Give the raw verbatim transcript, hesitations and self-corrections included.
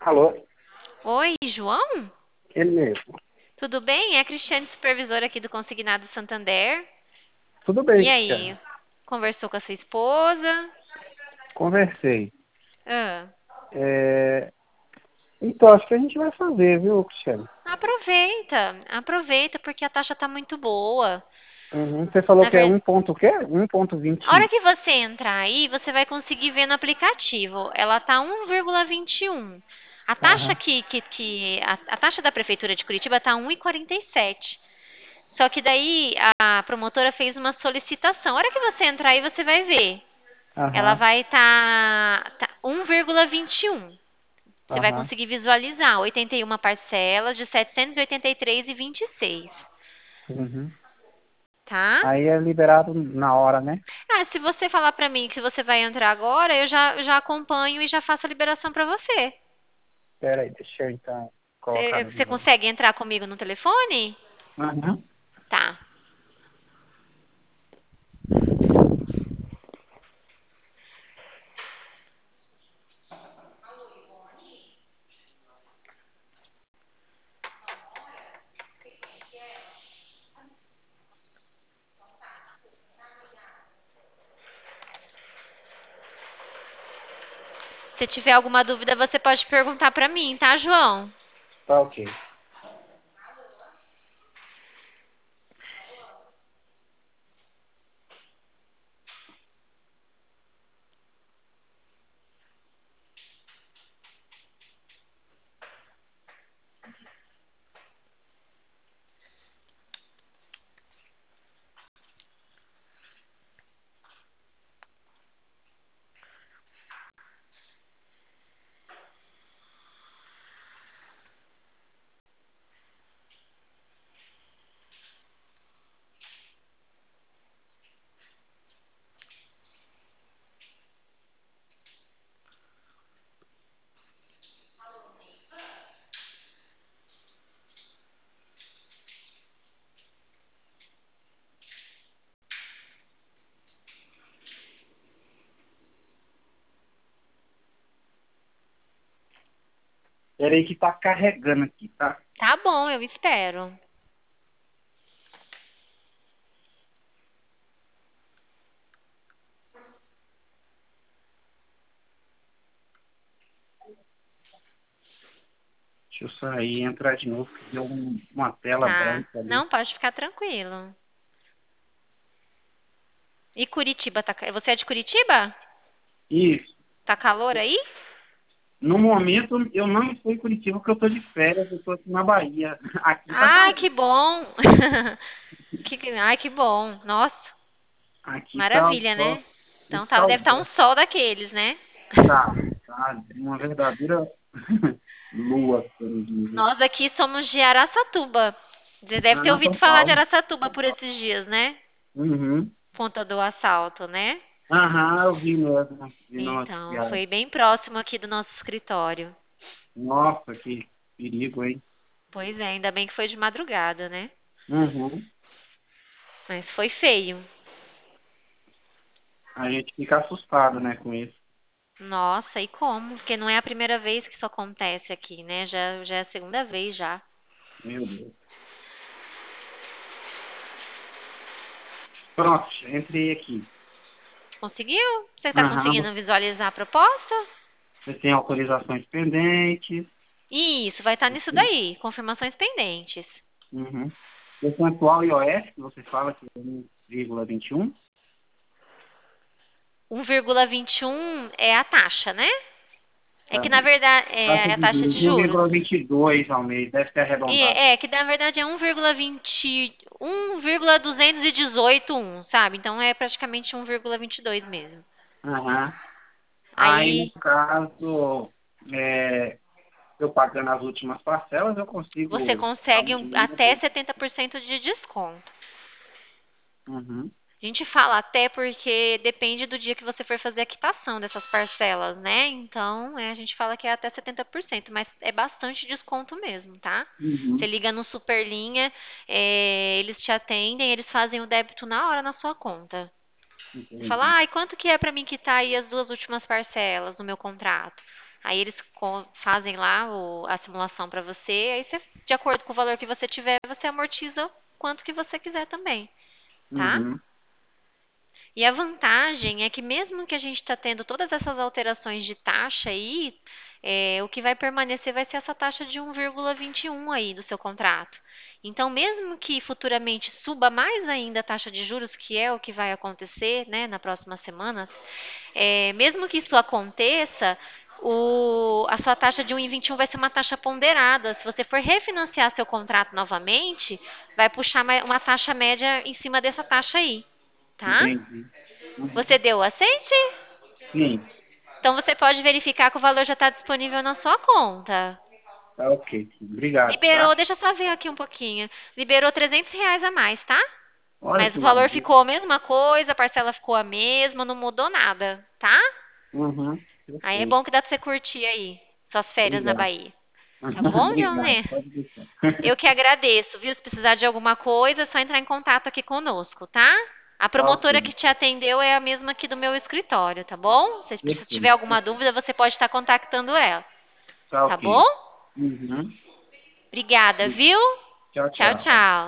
Alô? Oi, João? Ele mesmo. Tudo bem? É a Cristiane, supervisora aqui do Consignado Santander. Tudo bem, E aí, Cristiano. conversou com a sua esposa? Conversei. Ah, É, Então, acho que a gente vai fazer, viu, Cristiano? aproveita, aproveita porque a taxa tá muito boa. Uhum. Você falou Na que é ver... um ponto o quê? A hora um ponto vinte. que você entrar aí, você vai conseguir ver no aplicativo. Ela tá um vírgula vinte e um. A taxa Aham, que, que, que a, a taxa da prefeitura de Curitiba tá um vírgula quarenta e sete. Só que daí a promotora fez uma solicitação. A hora que você entrar aí, você vai ver. Ela aham, vai estar tá, um vírgula vinte e um. Você vai aham. conseguir visualizar oitenta e uma parcelas de setecentos e oitenta e três vírgula vinte e seis, Uhum. tá? Aí é liberado na hora, né? Ah, se você falar pra mim que você vai entrar agora, eu já, já acompanho e já faço a liberação pra você. Espera aí, deixa eu então colocar Você, no você visual. consegue entrar comigo no telefone? Aham. Tá. Se tiver alguma dúvida, você pode perguntar pra mim, tá, João? Tá ok. Espera aí que tá carregando aqui, tá? Tá bom, eu espero. Deixa eu sair e entrar de novo, que deu um- uma tela Tá. branca ali. Não, pode ficar tranquilo. E Curitiba, tá... ca- você é de Curitiba? Isso. Tá calor aí? No momento, eu não estou em Curitiba porque eu estou de férias, eu estou aqui na Bahia. Aqui tá Ai, calor. que bom! Que, que- ai, que bom. Nossa, Aqui tá o maravilha, sol né? Então tá, deve estar um escaldante. sol daqueles, né? Tá, tá uma verdadeira lua, como dizem. Nós aqui somos de Araçatuba. Você deve ter Ah, ouvido São falar de Paulo. Araçatuba por esses dias, né? Uhum. Conta do assalto, né? Aham, eu vi mesmo, vi no Então, noticiário. foi bem próximo aqui do nosso escritório. Nossa, que perigo, hein? Pois é, ainda bem que foi de madrugada, né? Uhum. Mas foi feio. A gente fica assustado, né, com isso. Nossa, e como? Porque não é a primeira vez que isso acontece aqui, né? Já, já é a segunda vez já. Meu Deus. Pronto, entrei aqui. Conseguiu? Você está Aham, conseguindo visualizar a proposta? você tem autorizações pendentes. Isso, vai estar nisso daí. Confirmações pendentes. Uhum. Percentual iOS, que você fala que é um vírgula vinte e um. um vírgula vinte e um é a taxa, né? É Tá? que na verdade Taxa é a de taxa juros de juros. um vírgula vinte e dois ao mês, deve ser E arredondado. é que na verdade é um vírgula vinte, um vírgula duzentos e dezoito, um, sabe? Então é praticamente um vírgula vinte e dois mesmo. Aham. Aí, no Aí caso, é, eu pagando as últimas parcelas, eu você consigo dar um consegue um- até dinheiro. setenta por cento de desconto. Uhum. A gente fala até porque depende do dia que você for fazer a quitação dessas parcelas, né? Então, é, a gente fala que é até setenta por cento, mas é bastante desconto mesmo, tá? Você Uhum. liga no Superlinha, é, eles te atendem, eles fazem o débito na hora na sua conta. Você fala, Entendi. ai, quanto que é pra mim quitar aí as duas últimas parcelas no meu contrato? Aí eles co- fazem lá o- a simulação para você, aí você, de acordo com o valor que você tiver, você amortiza o quanto que você quiser também, tá? Uhum. E a vantagem é que mesmo que a gente está tendo todas essas alterações de taxa aí, é, o que vai permanecer vai ser essa taxa de um vírgula vinte e um aí do seu contrato. Então, mesmo que futuramente suba mais ainda a taxa de juros, que é o que vai acontecer, né, na próxima semana, é, mesmo que isso aconteça, o- a sua taxa de um vírgula vinte e um vai ser uma taxa ponderada. Se você for refinanciar seu contrato novamente, vai puxar mai- uma taxa média em cima dessa taxa aí, tá? Entendi. Você Uhum. deu o aceite? Sim, Então você pode verificar que o valor já está disponível na sua conta. tá ok. Obrigado, Liberou, tá? deixa eu só ver aqui um pouquinho. Liberou trezentos reais a mais, tá? Olha Mas que o valor maravilha. ficou a mesma coisa, a parcela ficou a mesma, não mudou nada, tá? Uhum. Aí é Perfeito. bom que dá pra você curtir aí suas férias na Obrigado. Bahia. Tá bom, Obrigado, Johnny? pode deixar. Eu que agradeço, viu? Se precisar de alguma coisa, é só entrar em contato aqui conosco, tá? A Tá ok, promotora que te atendeu é a mesma aqui do meu escritório, tá bom? Se se tiver perfeito, alguma perfeito. dúvida, você pode estar contactando ela, Tá tá bom? ok. Uhum. Obrigada, viu? Tchau, Tchau, tchau. tchau.